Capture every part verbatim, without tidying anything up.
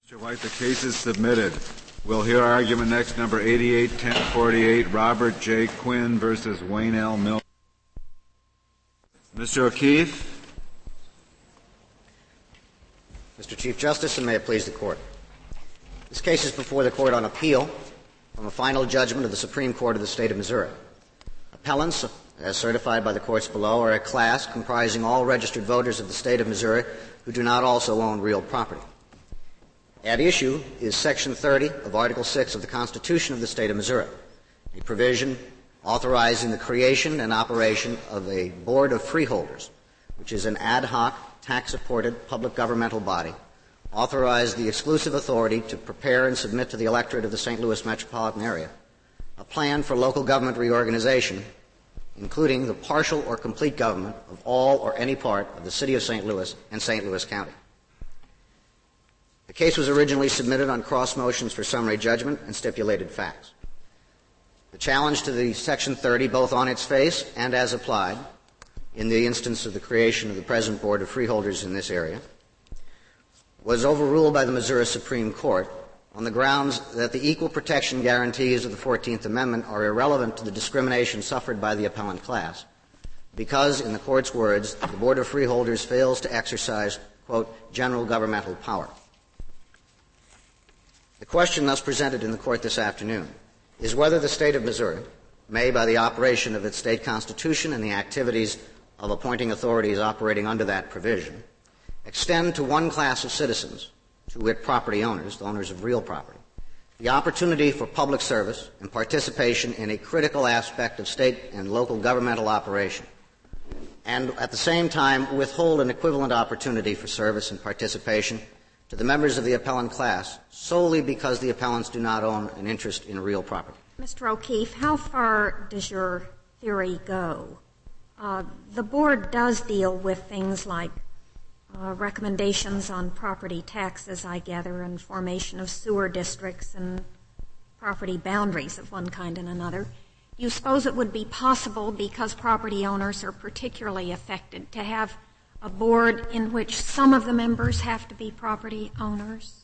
Mister White, the case is submitted. We'll hear argument next, number eighty-eight ten forty-eight, Robert J. Quinn versus Wayne L. Miller. Mister O'Keefe. Mister Chief Justice, and may it please the Court. This case is before the Court on appeal from a final judgment of the Supreme Court of the State of Missouri. Appellants, as certified by the courts below, are a class comprising all registered voters of the State of Missouri who do not also own real property. At issue is Section thirty of Article six of the Constitution of the State of Missouri, a provision authorizing the creation and operation of a Board of Freeholders, which is an ad hoc, tax-supported public governmental body, authorized the exclusive authority to prepare and submit to the electorate of the Saint Louis metropolitan area a plan for local government reorganization, including the partial or complete government of all or any part of the city of Saint Louis and Saint Louis County. The case was originally submitted on cross motions for summary judgment and stipulated facts. The challenge to the Section thirty, both on its face and as applied, in the instance of the creation of the present Board of Freeholders in this area, was overruled by the Missouri Supreme Court on the grounds that the equal protection guarantees of the fourteenth Amendment are irrelevant to the discrimination suffered by the appellant class, because, in the Court's words, the Board of Freeholders fails to exercise, quote, general governmental power. The question thus presented in the Court this afternoon is whether the State of Missouri may, by the operation of its state constitution and the activities of appointing authorities operating under that provision, extend to one class of citizens, to wit property owners, the owners of real property, the opportunity for public service and participation in a critical aspect of state and local governmental operation, and at the same time withhold an equivalent opportunity for service and participation to the members of the appellant class solely because the appellants do not own an interest in real property. Mister O'Keefe, how far does your theory go? Uh, the board does deal with things like uh, recommendations on property taxes, I gather, and formation of sewer districts and property boundaries of one kind and another. Do you suppose it would be possible, because property owners are particularly affected, to have a board in which some of the members have to be property owners?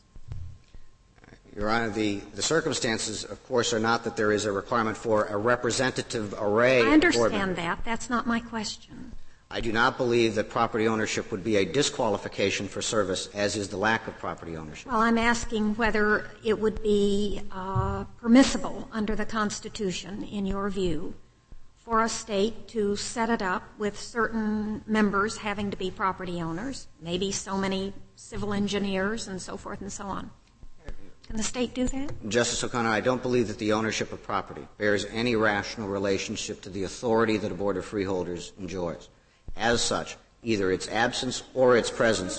Your Honor, the, the circumstances, of course, are not that there is a requirement for a representative array of board members. I understand that. That's not my question. I do not believe that property ownership would be a disqualification for service, as is the lack of property ownership. Well, I'm asking whether it would be uh, permissible under the Constitution, in your view, for a state to set it up with certain members having to be property owners, maybe so many civil engineers and so forth and so on. Can the state do that? Justice O'Connor, I don't believe that the ownership of property bears any rational relationship to the authority that a Board of Freeholders enjoys. As such, either its absence or its presence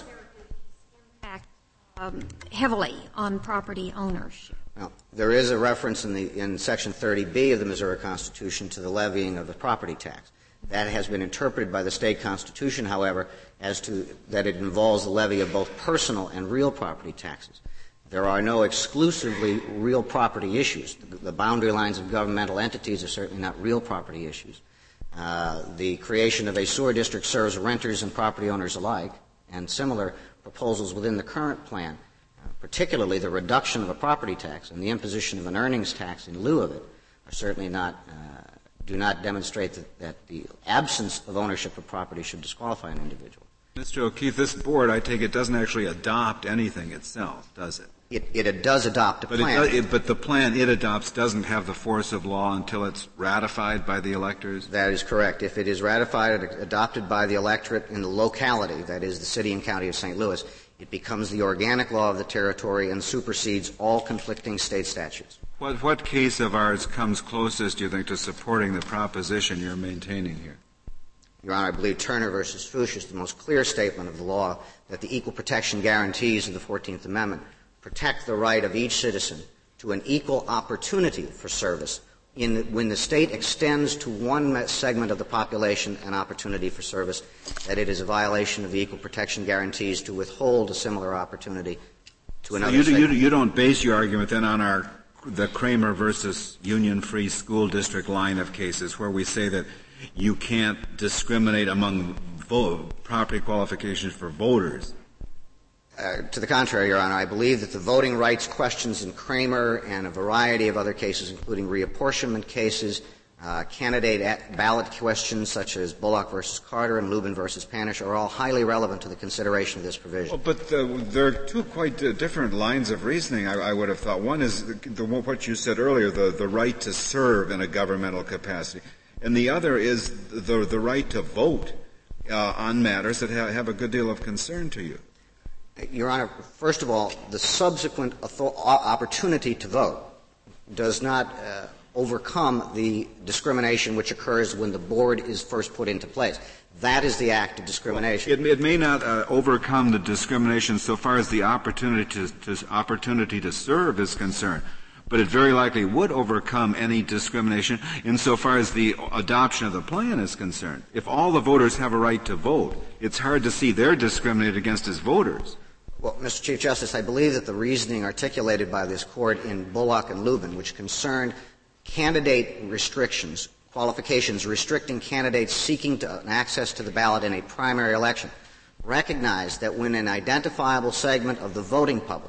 act um, heavily on property ownership. Now, there is a reference in, the, in Section thirty B of the Missouri Constitution to the levying of the property tax. That has been interpreted by the state constitution, however, as to that it involves the levy of both personal and real property taxes. There are no exclusively real property issues. The, the boundary lines of governmental entities are certainly not real property issues. Uh, the creation of a sewer district serves renters and property owners alike, and similar proposals within the current plan, uh, particularly the reduction of a property tax and the imposition of an earnings tax in lieu of it, are certainly not uh, do not demonstrate that, that the absence of ownership of property should disqualify an individual. Mister O'Keefe, this board, I take it, doesn't actually adopt anything itself, does it? It, it, it does adopt a but plan. It, it, but the plan it adopts doesn't have the force of law until it's ratified by the electors? That is correct. If it is ratified and adopted by the electorate in the locality, that is the city and county of Saint Louis, it becomes the organic law of the territory and supersedes all conflicting state statutes. What, what case of ours comes closest, do you think, to supporting the proposition you're maintaining here? Your Honor, I believe Turner versus Fuchs is the most clear statement of the law that the equal protection guarantees of the fourteenth Amendment protect the right of each citizen to an equal opportunity for service in, when the state extends to one segment of the population an opportunity for service, that it is a violation of the equal protection guarantees to withhold a similar opportunity to another so you, segment. You, you don't base your argument then on our the Kramer versus Union Free School District line of cases where we say that you can't discriminate among vo- property qualifications for voters. Uh, to the contrary, Your Honor, I believe that the voting rights questions in Kramer and a variety of other cases, including reapportionment cases, uh, candidate at ballot questions such as Bullock versus Carter and Lubin versus Panish, are all highly relevant to the consideration of this provision. Well, but uh, there are two quite uh, different lines of reasoning, I, I would have thought. One is the, the, what you said earlier, the, the right to serve in a governmental capacity, and the other is the, the right to vote uh, on matters that ha- have a good deal of concern to you. Your Honor, first of all, the subsequent author- opportunity to vote does not uh, overcome the discrimination which occurs when the board is first put into place. That is the act of discrimination. Well, it, it may not uh, overcome the discrimination so far as the opportunity to, to opportunity to serve is concerned, but it very likely would overcome any discrimination insofar as the adoption of the plan is concerned. If all the voters have a right to vote, it's hard to see they're discriminated against as voters. Well, Mister Chief Justice, I believe that the reasoning articulated by this Court in Bullock and Lubin, which concerned candidate restrictions, qualifications restricting candidates seeking to, access to the ballot in a primary election, recognized that when an identifiable segment of the voting public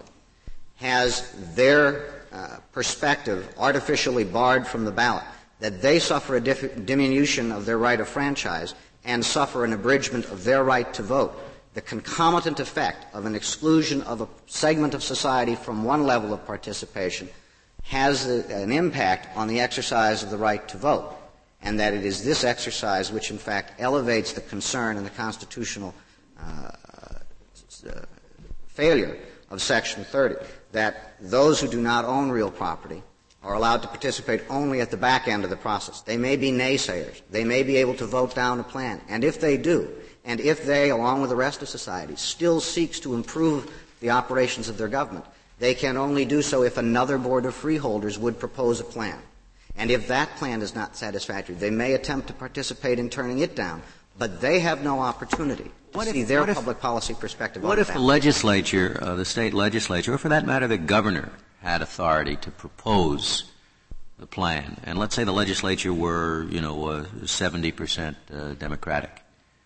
has their uh, perspective artificially barred from the ballot, that they suffer a dif- diminution of their right of franchise and suffer an abridgment of their right to vote. The concomitant effect of an exclusion of a segment of society from one level of participation has a, an impact on the exercise of the right to vote, and that it is this exercise which, in fact, elevates the concern and the constitutional uh, uh, failure of Section thirty, that those who do not own real property are allowed to participate only at the back end of the process. They may be naysayers. They may be able to vote down a plan. And if they do, and if they, along with the rest of society, still seeks to improve the operations of their government, they can only do so if another board of freeholders would propose a plan. And if that plan is not satisfactory, they may attempt to participate in turning it down, but they have no opportunity to what see if, their what public if, policy perspective on What if that. the legislature, uh, the state legislature, or for that matter the governor, had authority to propose the plan, and let's say the legislature were, you know, uh, seventy percent uh, Democratic?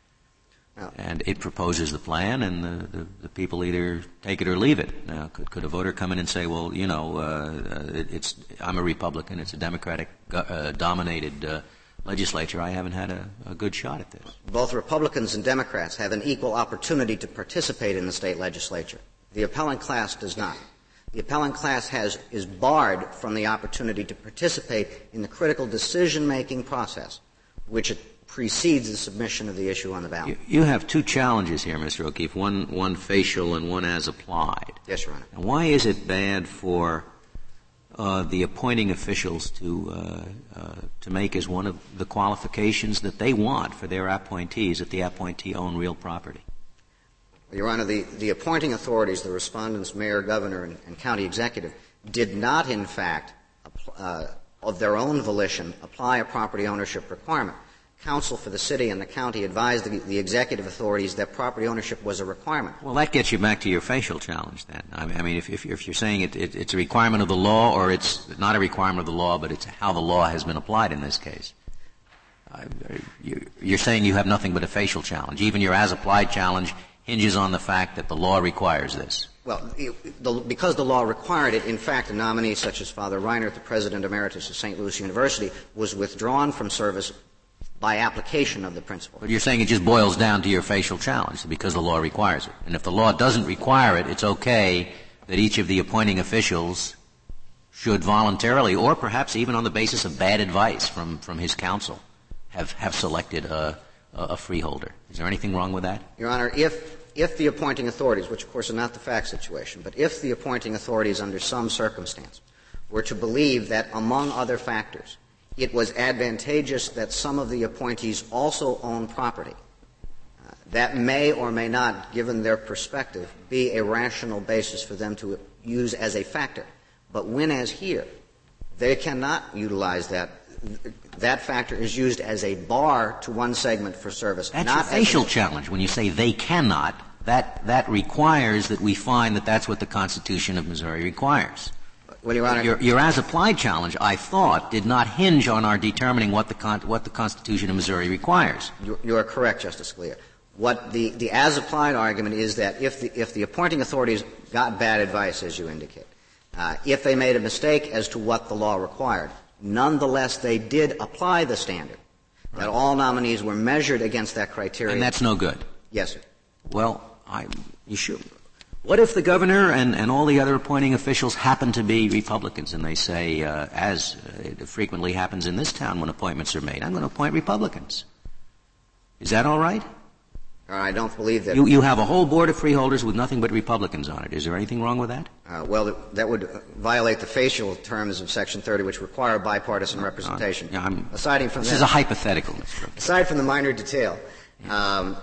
And it proposes the plan, and the, the, the people either take it or leave it. Now, could, could a voter come in and say, well, you know, uh, it, it's I'm a Republican, it's a Democratic-dominated uh, legislature, I haven't had a, a good shot at this? Both Republicans and Democrats have an equal opportunity to participate in the state legislature. The appellant class does not. The appellant class has, is barred from the opportunity to participate in the critical decision-making process, which it precedes the submission of the issue on the ballot. You, you have two challenges here, Mister O'Keefe, one, one facial and one as applied. Yes, Your Honor. And why is it bad for uh, the appointing officials to uh, uh, to make as one of the qualifications that they want for their appointees that the appointee own real property? Your Honor, the, the appointing authorities, the respondents, mayor, governor, and, and county executive, did not, in fact, uh, of their own volition, apply a property ownership requirement. Counsel for the city and the county advised the, the executive authorities that property ownership was a requirement. Well, that gets you back to your facial challenge, then. I mean, I mean if, if, if you're saying it, it, it's a requirement of the law, or it's not a requirement of the law, but it's how the law has been applied in this case. Uh, you're saying you have nothing but a facial challenge. Even your as-applied challenge hinges on the fact that the law requires this. Well, the, because the law required it, in fact, a nominee such as Father Reinert, the president emeritus of Saint Louis University, was withdrawn from service by application of the principle. But you're saying it just boils down to your facial challenge because the law requires it. And if the law doesn't require it, it's okay that each of the appointing officials should voluntarily, or perhaps even on the basis of bad advice from, from his counsel, have, have selected a, a freeholder. Is there anything wrong with that? Your Honor, if, if the appointing authorities, which of course are not the fact situation, but if the appointing authorities under some circumstance were to believe that, among other factors, it was advantageous that some of the appointees also own property, uh, that may or may not, given their perspective, be a rational basis for them to use as a factor. But when, as here, they cannot utilize that. That factor is used as a bar to one segment for service. That's not your facial as a challenge. When you say they cannot, that, that requires that we find that that's what the Constitution of Missouri requires. Well, Your Honor, your, your as-applied challenge, I thought, did not hinge on our determining what the, con- what the Constitution of Missouri requires. You, you are correct, Justice Scalia. What the, the as-applied argument is that if the, if the appointing authorities got bad advice, as you indicate, uh, if they made a mistake as to what the law required, nonetheless they did apply the standard, right, that all nominees were measured against that criteria. And that's no good? Yes, sir. Well, I, you sure? What if the governor and, and all the other appointing officials happen to be Republicans and they say, uh, as it frequently happens in this town when appointments are made, I'm going to appoint Republicans? Is that all right? I don't believe that. You, you have a whole board of freeholders with nothing but Republicans on it. Is there anything wrong with that? Uh, well, that would violate the facial terms of Section thirty, which require bipartisan representation. Uh, yeah, I'm, aside from this that, is a hypothetical. Aside from the minor detail, um,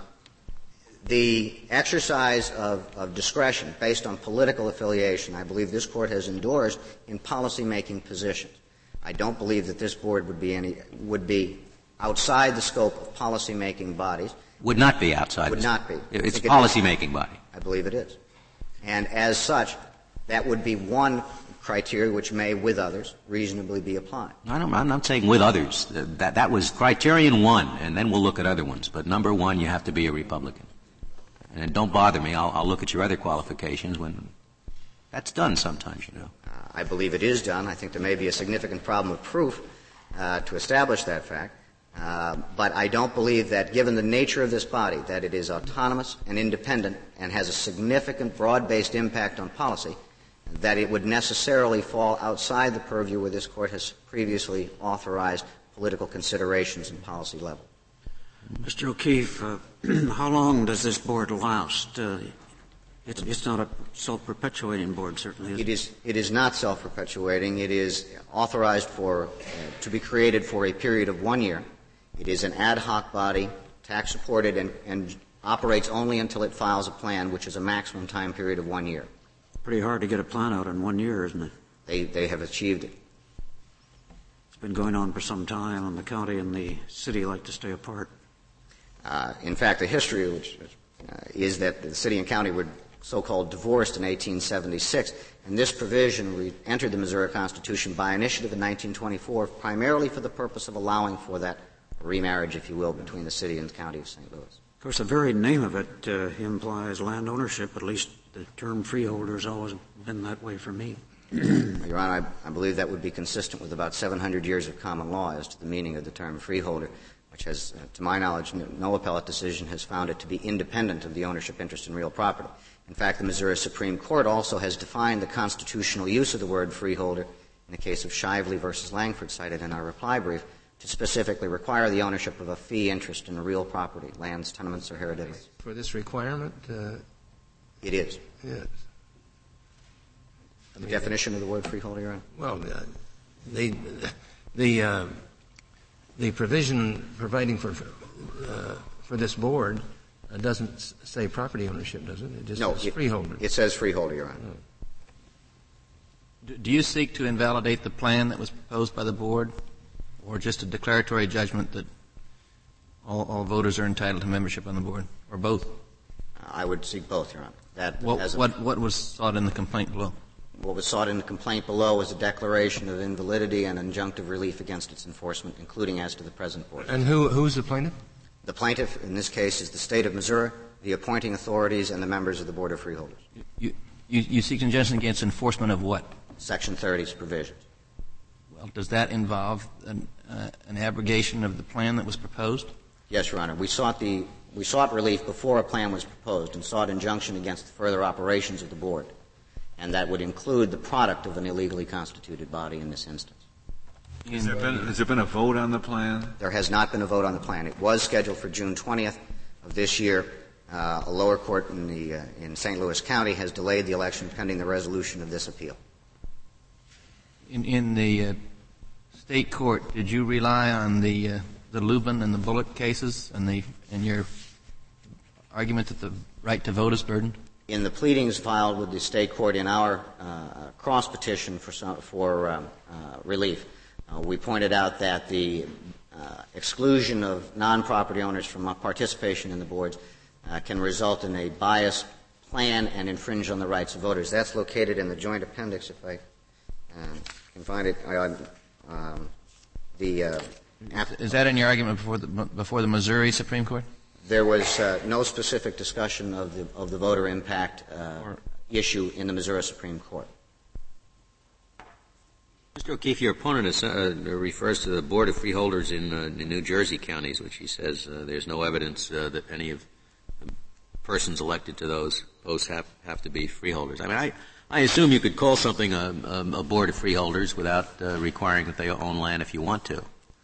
the exercise of, of discretion based on political affiliation, I believe this Court has endorsed in policymaking positions. I don't believe that this board would be any would be outside the scope of policymaking bodies. Would not be outside. Would not be. It's a policymaking body. I believe it is. And as such, that would be one criteria which may, with others, reasonably be applied. I don't, I'm not saying with others. That, that was criterion one, and then we'll look at other ones. But number one, you have to be a Republican. And don't bother me. I'll, I'll look at your other qualifications when that's done sometimes, you know. Uh, I believe it is done. I think there may be a significant problem of proof uh, to establish that fact. Uh, but I don't believe that, given the nature of this body, that it is autonomous and independent and has a significant broad-based impact on policy, that it would necessarily fall outside the purview where this Court has previously authorized political considerations and policy level. Mister O'Keefe, uh, how long does this board last? Uh, it's, it's not a self-perpetuating board, certainly. Is it is. It is not self-perpetuating. It is authorized for uh, to be created for a period of one year. It is an ad hoc body, tax-supported, and, and operates only until it files a plan, which is a maximum time period of one year. Pretty hard to get a plan out in one year, isn't it? They, they have achieved it. It's been going on for some time, and the county and the city like to stay apart. Uh, in fact, the history which, uh, is that the city and county were so-called divorced in eighteen seventy-six, and this provision re- entered the Missouri Constitution by initiative in nineteen twenty-four, primarily for the purpose of allowing for that remarriage, if you will, between the city and the county of Saint Louis. Of course, the very name of it uh, implies land ownership. At least the term freeholder has always been that way for me. Your Honor, I, I believe that would be consistent with about seven hundred years of common law as to the meaning of the term freeholder, which has, uh, to my knowledge, no, no appellate decision has found it to be independent of the ownership interest in real property. In fact, the Missouri Supreme Court also has defined the constitutional use of the word freeholder in the case of Shively versus Langford, cited in our reply brief, to specifically require the ownership of a fee interest in real property, lands, tenements, or hereditaments. For this requirement? Uh, it is. Yes. The definition of the word freeholder, Your Honor? Well, uh, the the uh, the provision providing for uh, for this board uh, doesn't say property ownership, does it? It just no, says it, freeholder. It says freeholder, Your Honor. Oh. Do you seek to invalidate the plan that was proposed by the board, or just a declaratory judgment that all, all voters are entitled to membership on the board, or both? I would seek both, Your Honor. That what, as a, what, what was sought in the complaint below? What was sought in the complaint below was a declaration of invalidity and injunctive relief against its enforcement, including as to the present board. And who, who's the plaintiff? The plaintiff, in this case, is the State of Missouri, the appointing authorities, and the members of the Board of Freeholders. You, you, you seek injunction against enforcement of what? Section thirty's provisions. Well, does that involve an, uh, an abrogation of the plan that was proposed? Yes, Your Honor. We sought the we sought relief before a plan was proposed and sought injunction against the further operations of the board, and that would include the product of an illegally constituted body in this instance. Has there been, has there been a vote on the plan? There has not been a vote on the plan. It was scheduled for June twentieth of this year. Uh, a lower court in the uh, in Saint Louis County has delayed the election pending the resolution of this appeal. In, in the uh, state court, did you rely on the uh, the Lubin and the Bullock cases and the and your argument that the right to vote is burdened? In the pleadings filed with the state court in our uh, cross petition for some, for um, uh, relief, uh, we pointed out that the uh, exclusion of non-property owners from participation in the boards uh, can result in a biased plan and infringe on the rights of voters. That's located in the joint appendix, if I uh, can find it. Uh, um, the uh, Is that in your argument before the, before the Missouri Supreme Court? There was uh, no specific discussion of the, of the voter impact uh, issue in the Missouri Supreme Court. Mister O'Keefe, your opponent is, uh, refers to the Board of Freeholders in, uh, in New Jersey counties, which he says uh, there's no evidence uh, that any of the persons elected to those posts have, have to be freeholders. I mean, I, I assume you could call something a, a, a Board of Freeholders without uh, requiring that they own land if you want to.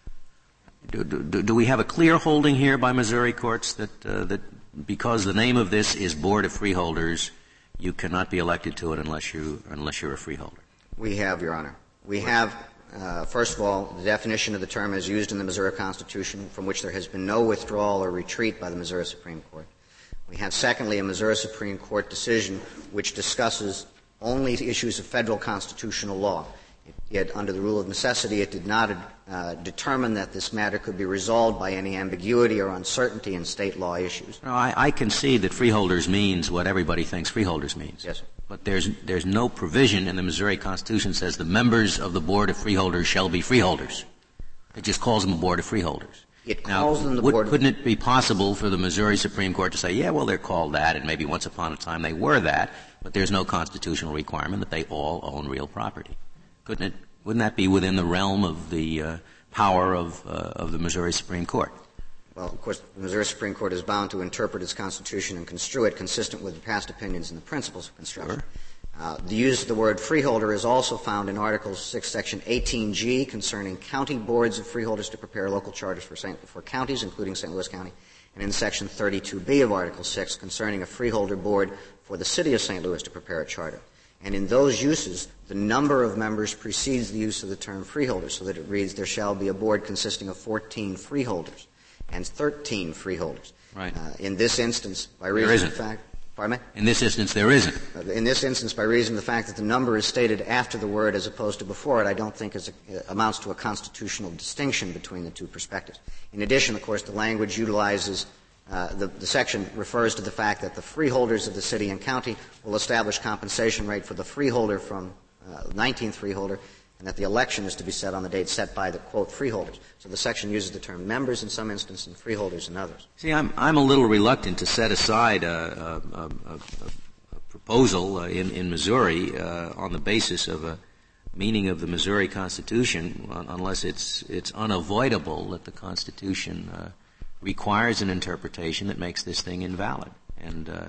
Do, do, do we have a clear holding here by Missouri courts that, uh, that because the name of this is Board of Freeholders, you cannot be elected to it unless, you, unless you're a freeholder? We have, Your Honor. We have, uh, first of all, the definition of the term as used in the Missouri Constitution, from which there has been no withdrawal or retreat by the Missouri Supreme Court. We have, secondly, a Missouri Supreme Court decision which discusses only issues of federal constitutional law. Yet, under the rule of necessity, it did not uh, determine that this matter could be resolved by any ambiguity or uncertainty in state law issues. No, I, I concede that freeholders means what everybody thinks freeholders means. Yes, sir. But there's there's no provision in the Missouri Constitution that says the members of the Board of Freeholders shall be freeholders. It just calls them a Board of Freeholders. It calls now, them the would, Board. Couldn't it be possible for the Missouri Supreme Court to say, yeah, well, they're called that, and maybe once upon a time they were that, but there's no constitutional requirement that they all own real property? Couldn't it? Wouldn't that be within the realm of the uh, power of uh, of the Missouri Supreme Court? Well, of course, the Missouri Supreme Court is bound to interpret its Constitution and construe it consistent with the past opinions and the principles of construction. Sure. Uh, the use of the word freeholder is also found in Article six, Section eighteen G, concerning county boards of freeholders to prepare local charters for, Saint, for counties, including Saint Louis County, and in Section thirty-two B of Article six, concerning a freeholder board for the city of Saint Louis to prepare a charter. And in those uses, the number of members precedes the use of the term freeholder, so that it reads, there shall be a board consisting of fourteen freeholders and thirteen freeholders. Right. Uh, in this instance, by reason of the fact, pardon me? In this instance, there isn't. Uh, in this instance, by reason of the fact that the number is stated after the word as opposed to before it, I don't think is a, uh, amounts to a constitutional distinction between the two perspectives. In addition, of course, the language utilizes Uh, the, the section refers to the fact that the freeholders of the city and county will establish compensation rate for the freeholder from uh, nineteenth freeholder, and that the election is to be set on the date set by the, quote, freeholders. So the section uses the term members in some instances and freeholders in others. See, I'm, I'm a little reluctant to set aside a, a, a, a proposal uh, in, in Missouri uh, on the basis of a meaning of the Missouri Constitution uh, unless it's, it's unavoidable that the Constitution uh, requires an interpretation that makes this thing invalid. And uh, uh,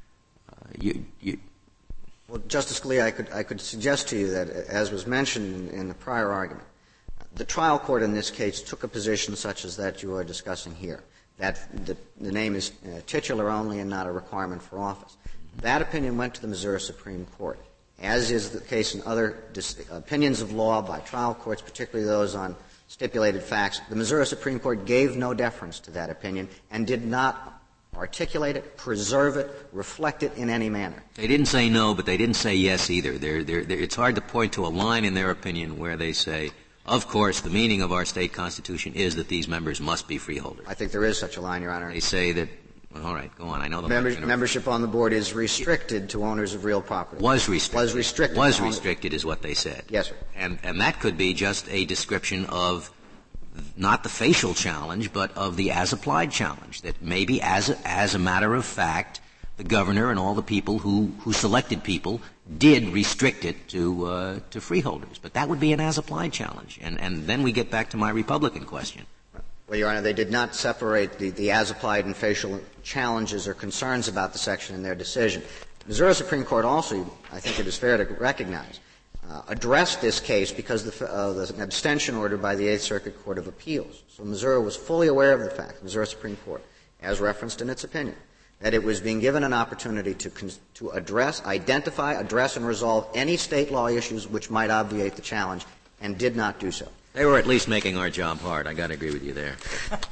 you, you Well, Justice Scalia, I could, I could suggest to you that, as was mentioned in, in the prior argument, the trial court in this case took a position such as that you are discussing here, that the, the name is uh, titular only and not a requirement for office. That opinion went to the Missouri Supreme Court, as is the case in other dis- opinions of law by trial courts, particularly those on stipulated facts. The Missouri Supreme Court gave no deference to that opinion and did not articulate it, preserve it, reflect it in any manner. They didn't say no, but they didn't say yes either. They're, they're, they're, it's hard to point to a line in their opinion where they say, of course, the meaning of our state constitution is that these members must be freeholders. I think there is such a line, Your Honor. They say that, well, all right, go on. I know the Member, membership on the board is restricted to owners of real property. Was restricted. Was restricted. Was restricted is what they said. Yes, sir. And, and that could be just a description of not the facial challenge, but of the as-applied challenge, that maybe as a, as a matter of fact, the governor and all the people who, who selected people did restrict it to, uh, to freeholders. But that would be an as-applied challenge. And, and then we get back to my Republican question. Well, Your Honor, they did not separate the, the as-applied and facial challenges or concerns about the section in their decision. The Missouri Supreme Court also, I think it is fair to recognize, uh, addressed this case because of the, uh, the abstention order by the Eighth Circuit Court of Appeals. So Missouri was fully aware of the fact, the Missouri Supreme Court, as referenced in its opinion, that it was being given an opportunity to, con- to address, identify, address, and resolve any state law issues which might obviate the challenge, and did not do so. They were at least making our job hard. I got to agree with you there.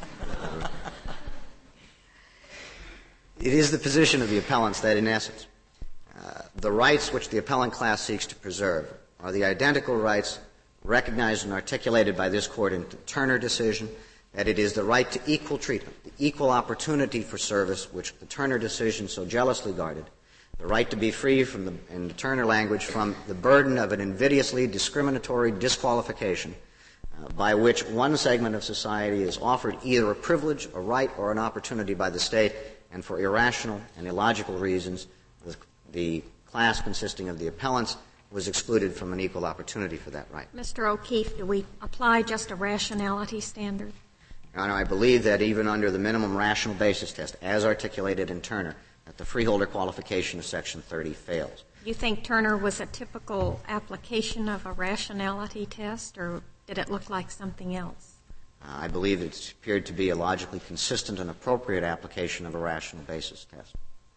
It is the position of the appellants that, in essence, uh, the rights which the appellant class seeks to preserve are the identical rights recognized and articulated by this Court in the Turner decision, that it is the right to equal treatment, the equal opportunity for service which the Turner decision so jealously guarded, the right to be free from the, in the Turner language, from the burden of an invidiously discriminatory disqualification uh, by which one segment of society is offered either a privilege, a right, or an opportunity by the state, and for irrational and illogical reasons, the, the class consisting of the appellants was excluded from an equal opportunity for that right. Mister O'Keefe, do we apply just a rationality standard? Your Honor, I believe that even under the minimum rational basis test, as articulated in Turner, that the freeholder qualification of Section thirty fails. Do you think Turner was a typical application of a rationality test, or did it look like something else? Uh, I believe it appeared to be a logically consistent and appropriate application of a rational basis test.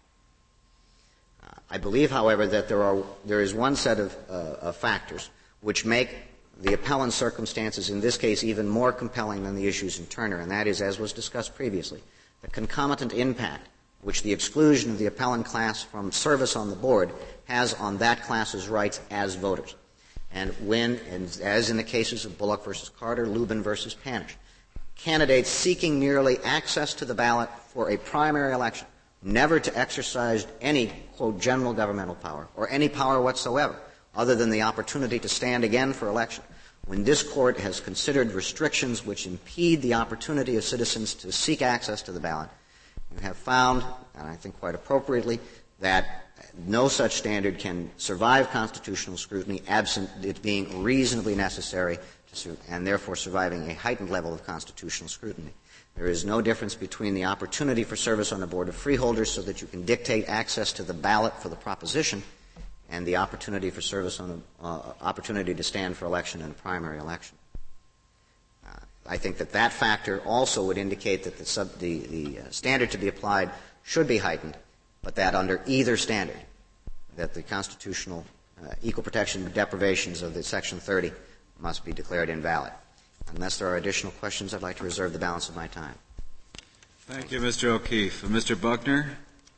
Uh, I believe, however, that there are there is one set of, uh, of factors which make the appellant's circumstances in this case even more compelling than the issues in Turner, and that is, as was discussed previously, the concomitant impact which the exclusion of the appellant class from service on the board has on that class's rights as voters. And when, and as in the cases of Bullock versus Carter, Lubin versus Panish, candidates seeking merely access to the ballot for a primary election, never to exercise any, quote, general governmental power or any power whatsoever other than the opportunity to stand again for election, when this Court has considered restrictions which impede the opportunity of citizens to seek access to the ballot, you have found, and I think quite appropriately, that no such standard can survive constitutional scrutiny absent it being reasonably necessary to su- and therefore surviving a heightened level of constitutional scrutiny. There is no difference between the opportunity for service on a board of freeholders so that you can dictate access to the ballot for the proposition and the opportunity for service on the uh, opportunity to stand for election in a primary election. Uh, I think that that factor also would indicate that the, sub, the, the uh, standard to be applied should be heightened, but that under either standard, that the constitutional uh, equal protection deprivations of the Section thirty must be declared invalid. Unless there are additional questions, I'd like to reserve the balance of my time. Thank you, Mister O'Keefe. Mister Buckner?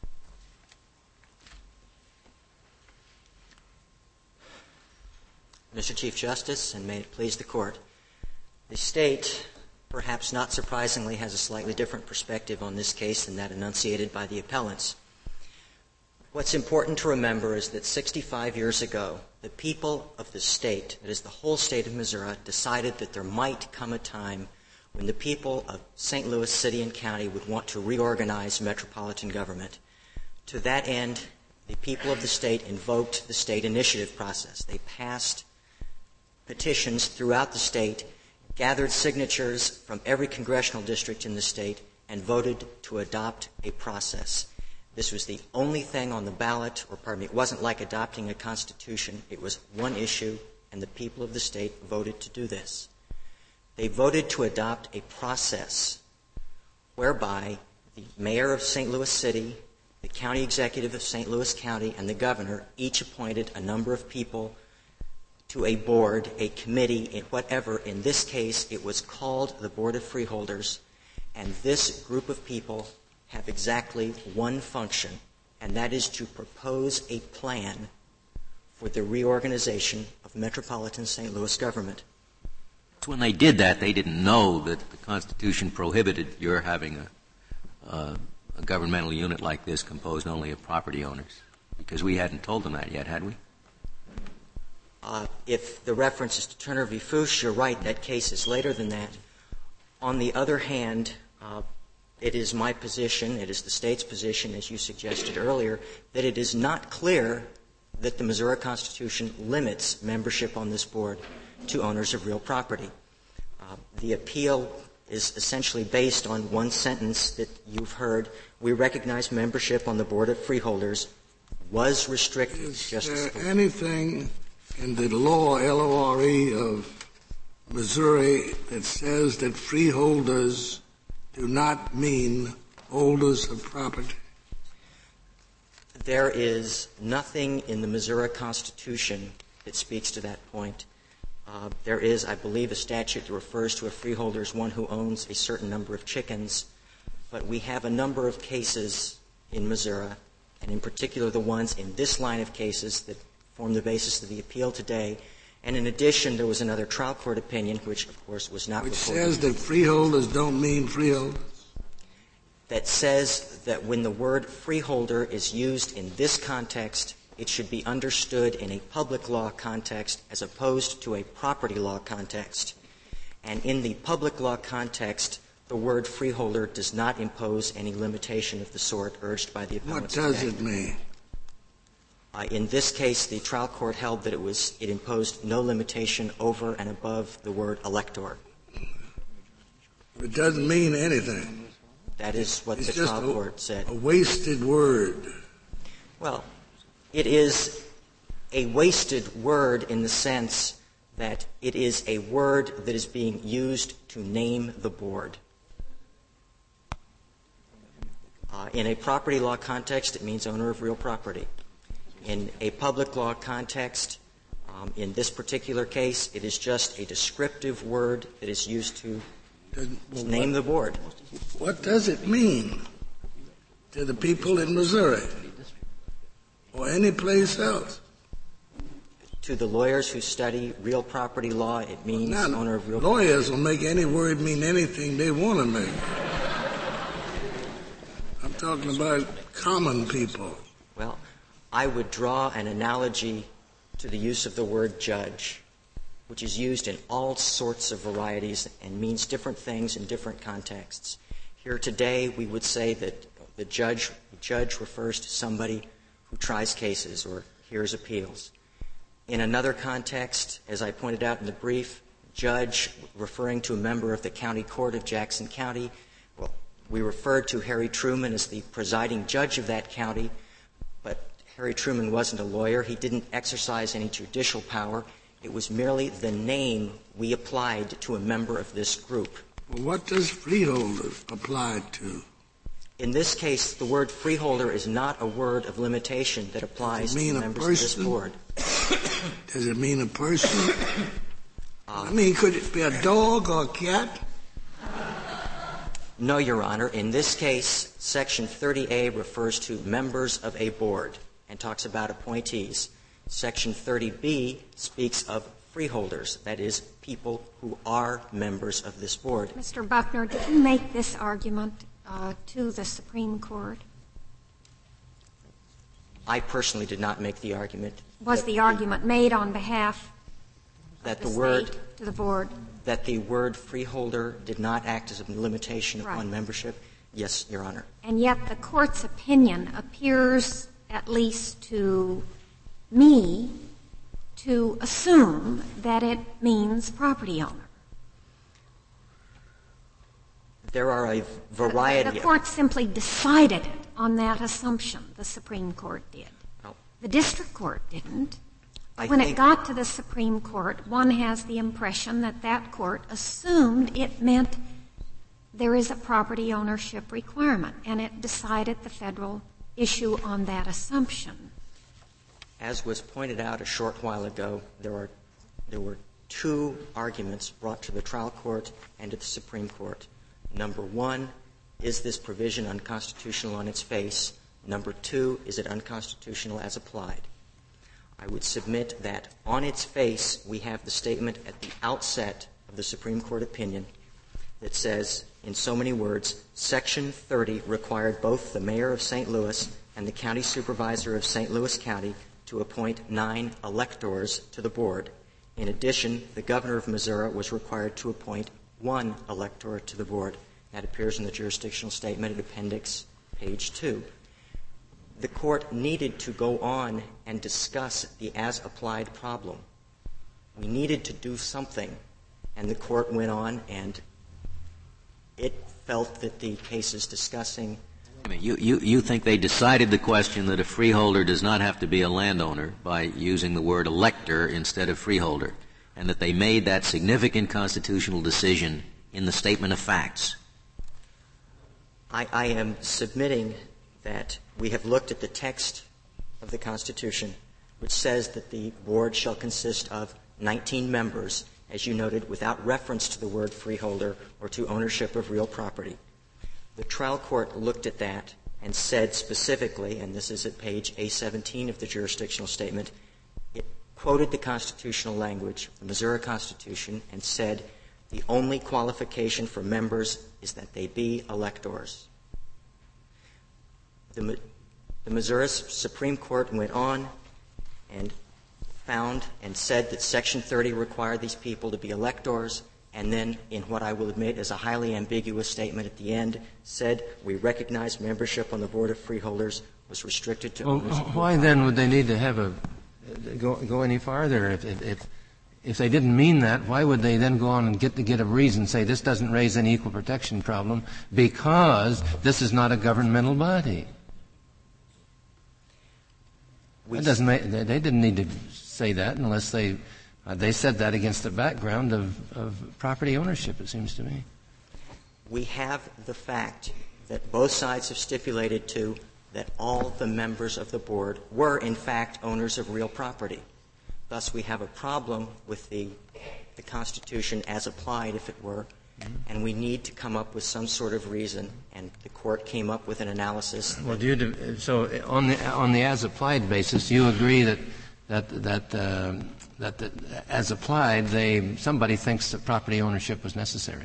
Mister Chief Justice, and may it please the Court, the State, perhaps not surprisingly, has a slightly different perspective on this case than that enunciated by the appellants. What's important to remember is that sixty-five years ago, the people of the state, that is the whole state of Missouri, decided that there might come a time when the people of Saint Louis City and County would want to reorganize metropolitan government. To that end, the people of the state invoked the state initiative process. They passed petitions throughout the state, gathered signatures from every congressional district in the state, and voted to adopt a process. This was the only thing on the ballot, or pardon me, it wasn't like adopting a constitution. It was one issue, and the people of the state voted to do this. They voted to adopt a process whereby the mayor of Saint Louis City, the county executive of Saint Louis County, and the governor each appointed a number of people to a board, a committee, whatever. In this case, it was called the Board of Freeholders, and this group of people have exactly one function, and that is to propose a plan for the reorganization of metropolitan Saint Louis government. When they did that, they didn't know that the Constitution prohibited your having a, uh, a governmental unit like this composed only of property owners, because we hadn't told them that yet, had we? Uh, if the reference is to Turner v. Fouche, you're right, that case is later than that. On the other hand, uh, it is my position, it is the State's position, as you suggested earlier, that it is not clear that the Missouri Constitution limits membership on this board to owners of real property. Uh, the appeal is essentially based on one sentence that you've heard. We recognize membership on the Board of Freeholders was restricted. Is Justice there anything in the law, L O R E, of Missouri that says that freeholders do not mean holders of property? There is nothing in the Missouri Constitution that speaks to that point. Uh, there is, I believe, a statute that refers to a freeholder as one who owns a certain number of chickens, but we have a number of cases in Missouri, and in particular the ones in this line of cases that form the basis of the appeal today. And in addition, there was another trial court opinion, which, of course, was not Which reported. says that freeholders don't mean freeholders? That says that when the word freeholder is used in this context, it should be understood in a public law context as opposed to a property law context. And in the public law context, the word freeholder does not impose any limitation of the sort urged by the appellants. What does today. it mean? Uh, in this case, the trial court held that it was it imposed no limitation over and above the word elector. It doesn't mean anything. That is what it's the just trial a, court said. A wasted word. Well, it is a wasted word in the sense that it is a word that is being used to name the board. Uh, in a property law context, it means owner of real property. In a public law context, um, in this particular case, it is just a descriptive word that is used to well, name what, the board. What does it mean to the people in Missouri or any place else? To the lawyers who study real property law, it means now, owner of real lawyers property. will make any word mean anything they want to make. I'm talking about common people. Well, I would draw an analogy to the use of the word judge, which is used in all sorts of varieties and means different things in different contexts. Here today, we would say that the judge, the judge refers to somebody who tries cases or hears appeals. In another context, as I pointed out in the brief, judge referring to a member of the county court of Jackson County. Well, we referred to Harry Truman as the presiding judge of that county, but Harry Truman wasn't a lawyer. He didn't exercise any judicial power. It was merely the name we applied to a member of this group. Well, what does freeholder apply to? In this case, the word freeholder is not a word of limitation that applies to members of this board. Does it mean a person? Uh, I mean, could it be a dog or a cat? No, Your Honor. In this case, Section thirty A refers to members of a board and talks about appointees. Section thirty B speaks of freeholders, that is, people who are members of this board. Mister Buckner, did you make this argument uh, to the Supreme Court? I personally did not make the argument. Was the argument made on behalf that of the, the word state to the board? That the word freeholder did not act as a limitation right. upon membership? Yes, Your Honor. And yet the Court's opinion appears, at least to me, to assume that it means property owner. There are a variety the, the Court simply decided it on that assumption, the Supreme Court did. Oh. The District Court didn't. I when think it got to the Supreme Court, one has the impression that that court assumed it meant there is a property ownership requirement, and it decided the federal issue on that assumption. As was pointed out a short while ago, there are there were two arguments brought to the trial court and to the Supreme Court. Number one, is this provision unconstitutional on its face? Number two, is it unconstitutional as applied? I would submit that on its face, we have the statement at the outset of the Supreme Court opinion that says, in so many words, Section thirty required both the mayor of Saint Louis and the county supervisor of Saint Louis County to appoint nine electors to the board. In addition, the governor of Missouri was required to appoint one elector to the board. That appears in the jurisdictional statement at appendix page two. The court needed to go on and discuss the as-applied problem. We needed to do something, and the court went on, and it felt that the cases discussing I mean, you, you, you think they decided the question that a freeholder does not have to be a landowner by using the word elector instead of freeholder, and that they made that significant constitutional decision in the statement of facts. I, I am submitting that we have looked at the text of the Constitution, which says that the board shall consist of nineteen members, as you noted, without reference to the word freeholder or to ownership of real property. The trial court looked at that and said specifically, and this is at page A seventeen of the jurisdictional statement, it quoted the constitutional language, the Missouri Constitution, and said the only qualification for members is that they be electors. The, the Missouri Supreme Court went on and found and said that Section thirty required these people to be electors, and then in what I will admit is a highly ambiguous statement at the end, said we recognize membership on the Board of Freeholders was restricted to well, owners of why real then property. would they need to have a go go any farther? If, if, if if they didn't mean that, why would they then go on and get to get a reason, say this doesn't raise any equal protection problem because this is not a governmental body? We That doesn't make, they, they didn't need to say that unless they uh, they said that against the background of, of property ownership, it seems to me. We have the fact that both sides have stipulated to that all the members of the board were, in fact, owners of real property. Thus, we have a problem with the, the Constitution as applied, if it were, mm-hmm. and we need to come up with some sort of reason, and the Court came up with an analysis. Well, do you, so on the, on the as-applied basis, you agree that that that, uh, that that as applied, they somebody thinks that property ownership was necessary?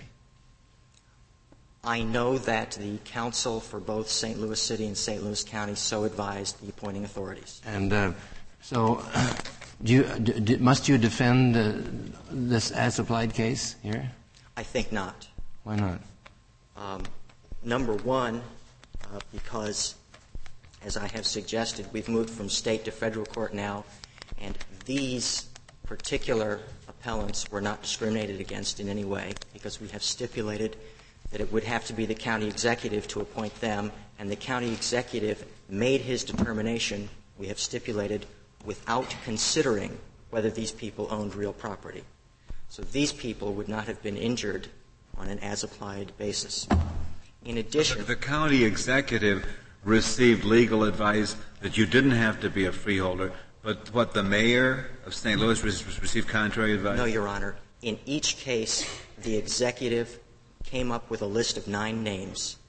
I know that the counsel for both Saint Louis City and Saint Louis County so advised the appointing authorities. And uh, so, do you, do, must you defend uh, this as-applied case here? I think not. Why not? Um, number one, uh, because, as I have suggested, we've moved from state to federal court now, and these particular appellants were not discriminated against in any way because we have stipulated that it would have to be the county executive to appoint them, and the county executive made his determination, we have stipulated, without considering whether these people owned real property. So these people would not have been injured on an as-applied basis. In addition, the county executive received legal advice that you didn't have to be a freeholder, but what the mayor of Saint Louis received contrary advice? No, Your Honor. In each case, the executive came up with a list of nine names.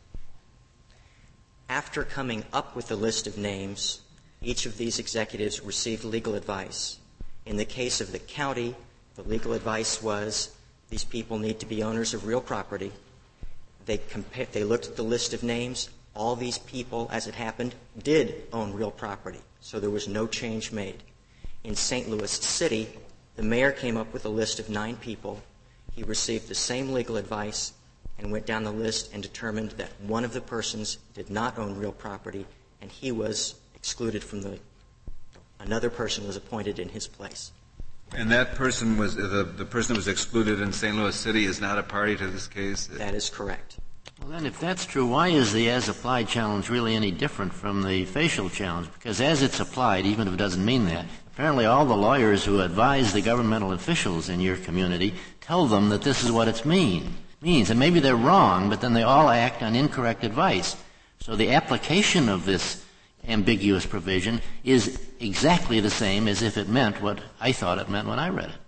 After coming up with the list of names, each of these executives received legal advice. In the case of the county, the legal advice was these people need to be owners of real property. They, compa- they looked at the list of names. All these people, as it happened, did own real property, so there was no change made. In Saint Louis City, the mayor came up with a list of nine people. He received the same legal advice and went down the list and determined that one of the persons did not own real property, and he was excluded from the – another person was appointed in his place. And that person was – the, the person that was excluded in Saint Louis City is not a party to this case? That is correct. Well, then, if that's true, why is the as-applied challenge really any different from the facial challenge? Because as it's applied, even if it doesn't mean that, apparently all the lawyers who advise the governmental officials in your community tell them that this is what it's mean. means. And maybe they're wrong, but then they all act on incorrect advice. So the application of this ambiguous provision is exactly the same as if it meant what I thought it meant when I read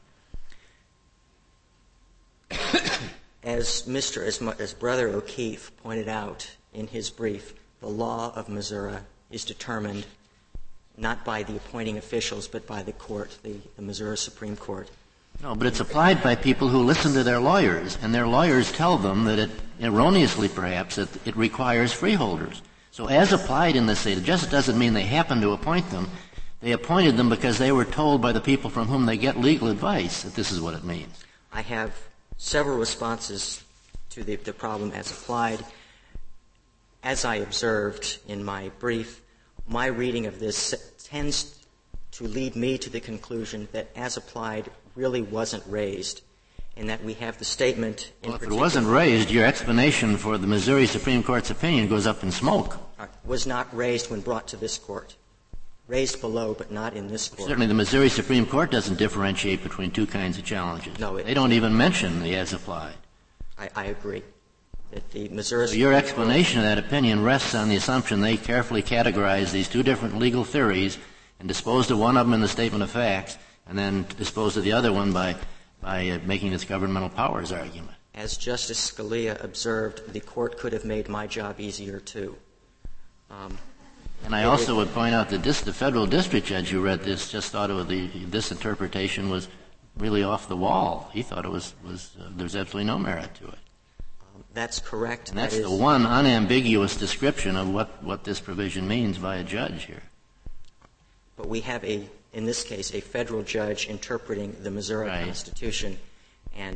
it. As Mister as, as Brother O'Keefe pointed out in his brief, the law of Missouri is determined not by the appointing officials, but by the court, the, the Missouri Supreme Court. No, but it's applied by people who listen to their lawyers, and their lawyers tell them that it, erroneously perhaps, that it requires freeholders. So as applied in this state, it just doesn't mean they happen to appoint them. They appointed them because they were told by the people from whom they get legal advice that this is what it means. I have several responses to the, the problem as applied. As I observed in my brief, my reading of this tends to lead me to the conclusion that as applied really wasn't raised, in that we have the statement in Well, if it wasn't raised, your explanation for the Missouri Supreme Court's opinion goes up in smoke. Was not raised when brought to this court. Raised below, but not in this court. Certainly the Missouri Supreme Court doesn't differentiate between two kinds of challenges. No, it They don't even mention the as applied. I, I agree. That the Missouri So your explanation of that opinion rests on the assumption they carefully categorized these two different legal theories and disposed of one of them in the statement of facts and then disposed of the other one by, by uh, making this governmental powers argument. As Justice Scalia observed, the court could have made my job easier, too. Um, and I also would point out that this, the federal district judge who read this just thought it was the, this interpretation was really off the wall. He thought it was, was uh, there's absolutely no merit to it. Um, that's correct. And that's that the is, one unambiguous description of what, what this provision means by a judge here. But we have a, in this case, a federal judge interpreting the Missouri right. Constitution, and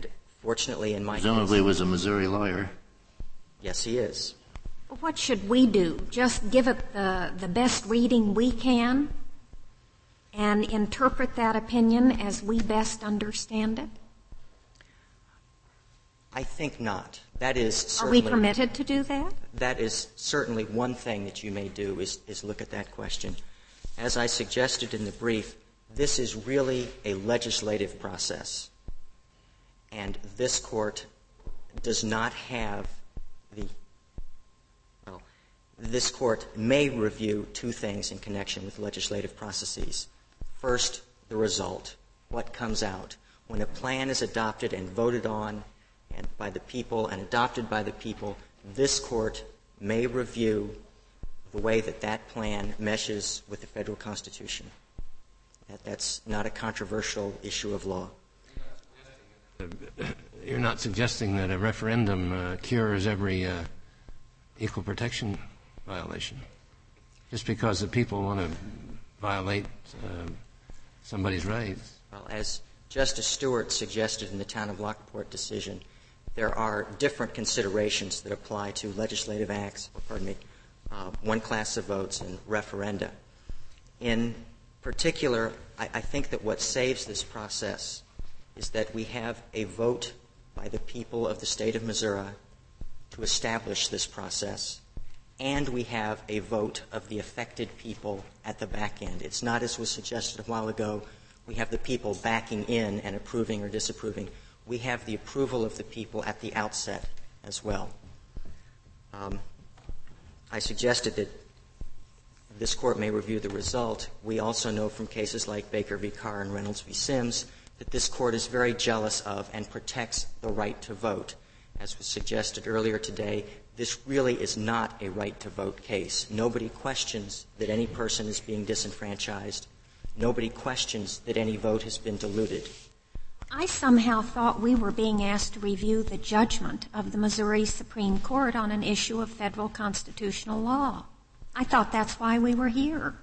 Fortunately, in my Presumably case, was a Missouri lawyer. Yes, he is. What should we do? Just give it the, the best reading we can and interpret that opinion as we best understand it? I think not. That is Are certainly... we permitted to do that? That is certainly one thing that you may do is, is look at that question. As I suggested in the brief, this is really a legislative process. And this court does not have the, well, this court may review two things in connection with legislative processes. First, the result, what comes out. When a plan is adopted and voted on and by the people and adopted by the people, this court may review the way that that plan meshes with the federal Constitution. That, that's not a controversial issue of law. You're not suggesting that a referendum uh, cures every uh, equal protection violation, just because the people want to violate uh, somebody's rights? Well, as Justice Stewart suggested in the Town of Lockport decision, there are different considerations that apply to legislative acts, or pardon me, uh, one class of votes and referenda. In particular, I, I think that what saves this process is that we have a vote by the people of the state of Missouri to establish this process, and we have a vote of the affected people at the back end. It's not, as was suggested a while ago, we have the people backing in and approving or disapproving. We have the approval of the people at the outset as well. Um, I suggested that this court may review the result. We also know from cases like Baker v. Carr and Reynolds v. Sims that this court is very jealous of and protects the right to vote. As was suggested earlier today, this really is not a right-to-vote case. Nobody questions that any person is being disenfranchised. Nobody questions that any vote has been diluted. I somehow thought we were being asked to review the judgment of the Missouri Supreme Court on an issue of federal constitutional law. I thought that's why we were here.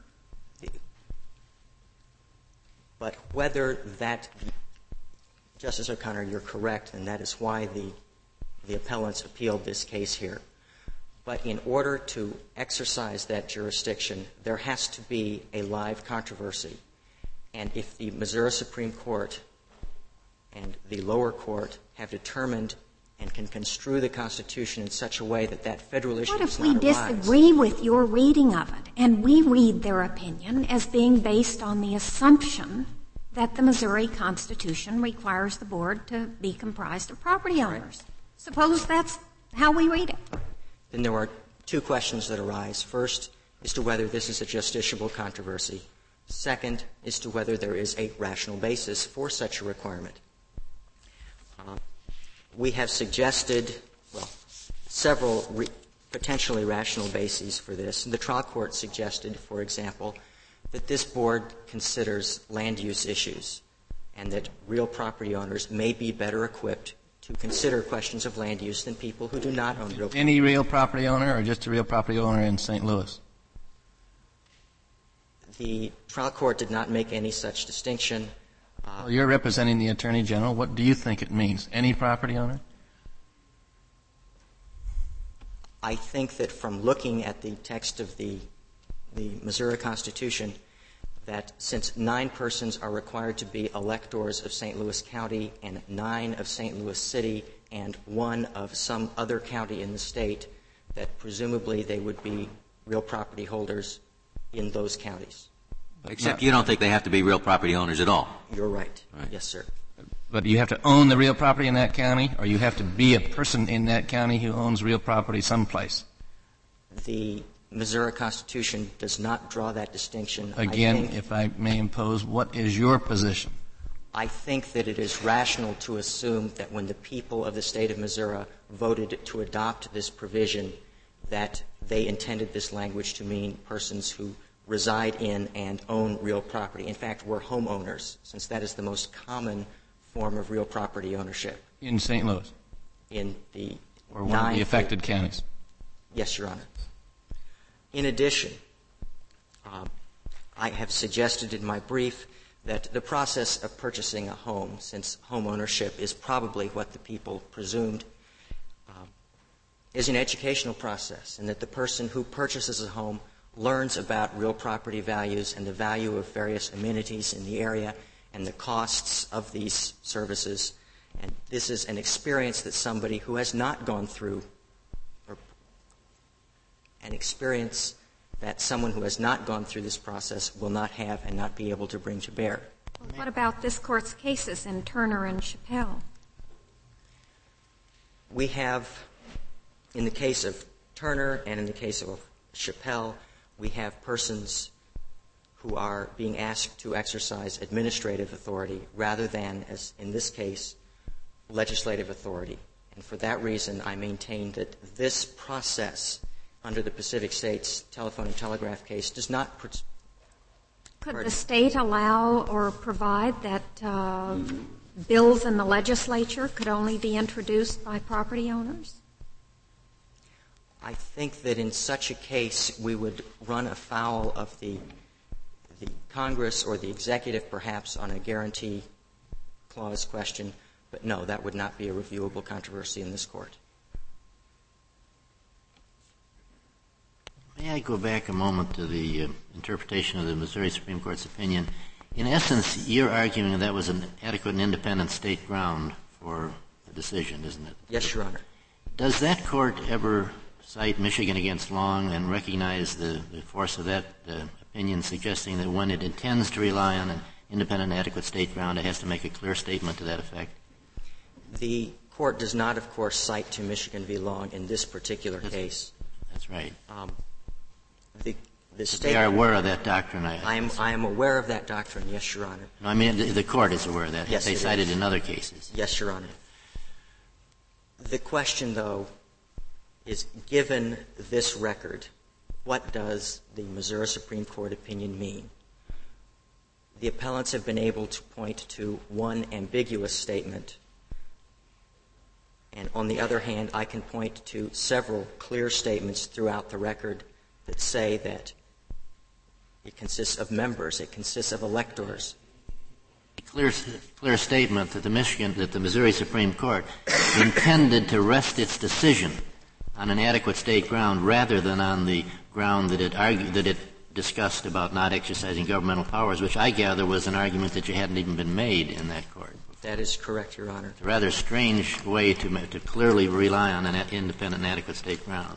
But whether that, Justice O'Connor, you're correct, and that is why the, the appellants appealed this case here. But in order to exercise that jurisdiction, there has to be a live controversy. And if the Missouri Supreme Court and the lower court have determined and can construe the Constitution in such a way that that federal issue does not arise. What if we disagree with your reading of it, and we read their opinion as being based on the assumption that the Missouri Constitution requires the board to be comprised of property owners? Right. Suppose that's how we read it. Then there are two questions that arise. First, as to whether this is a justiciable controversy. Second, as to whether there is a rational basis for such a requirement. Uh, we have suggested, well, several re- potentially rational bases for this. And the trial court suggested, for example, that this board considers land use issues and that real property owners may be better equipped to consider questions of land use than people who do not own real property. Any real property owner or just a real property owner in Saint Louis? The trial court did not make any such distinction. Uh, well, you're representing the Attorney General. What do you think it means? Any property owner? I think that from looking at the text of the, the Missouri Constitution, that since nine persons are required to be electors of Saint Louis County and nine of Saint Louis City and one of some other county in the state, that presumably they would be real property holders in those counties. Except you don't think they have to be real property owners at all. You're right. Right. Yes, sir. But you have to own the real property in that county, or you have to be a person in that county who owns real property someplace? The Missouri Constitution does not draw that distinction. Again, I think, if I may impose, what is your position? I think that it is rational to assume that when the people of the state of Missouri voted to adopt this provision, that they intended this language to mean persons who reside in and own real property. In fact, we're homeowners, since that is the most common form of real property ownership. In Saint Louis? In the Or one of the affected counties? Yes, Your Honor. In addition, uh, I have suggested in my brief that the process of purchasing a home, since home ownership is probably what the people presumed, uh, is an educational process, and that the person who purchases a home learns about real property values and the value of various amenities in the area and the costs of these services. And this is an experience that somebody who has not gone through, or an experience that someone who has not gone through this process will not have and not be able to bring to bear. Well, what about this Court's cases in Turner and Chappelle? We have, in the case of Turner and in the case of Chappelle, we have persons who are being asked to exercise administrative authority rather than, as in this case, legislative authority. And for that reason, I maintain that this process under the Pacific States telephone and telegraph case does not. Pr- Could the state allow or provide that uh, bills in the legislature could only be introduced by property owners? I think that in such a case we would run afoul of the, the Congress or the executive perhaps on a guarantee clause question, but no, that would not be a reviewable controversy in this Court. May I go back a moment to the uh, interpretation of the Missouri Supreme Court's opinion? In essence, you're arguing that, that was an adequate and independent state ground for the decision, isn't it? Yes, Your Honor. Does that court ever cite Michigan against Long and recognize the, the force of that uh, opinion, suggesting that when it intends to rely on an independent and adequate state ground, it has to make a clear statement to that effect? The Court does not, of course, cite to Michigan v. Long in this particular that's, case. That's right. Um, the, the state, they are aware of that doctrine. I, I, am, I am aware of that doctrine, yes, Your Honor. No, I mean, the, the Court is aware of that. Yes, they it cited is. in other cases. Yes, Your Honor. The question, though, is given this record, what does the Missouri Supreme Court opinion mean? The appellants have been able to point to one ambiguous statement, and on the other hand, I can point to several clear statements throughout the record that say that it consists of members, it consists of electors. A clear, clear statement that the Michigan, that the Missouri Supreme Court intended to rest its decision on an adequate state ground rather than on the ground that it argued, that it discussed about not exercising governmental powers, which I gather was an argument that you hadn't even been made in that court. That is correct, Your Honor. It's a rather strange way to, to clearly rely on an independent and adequate state ground.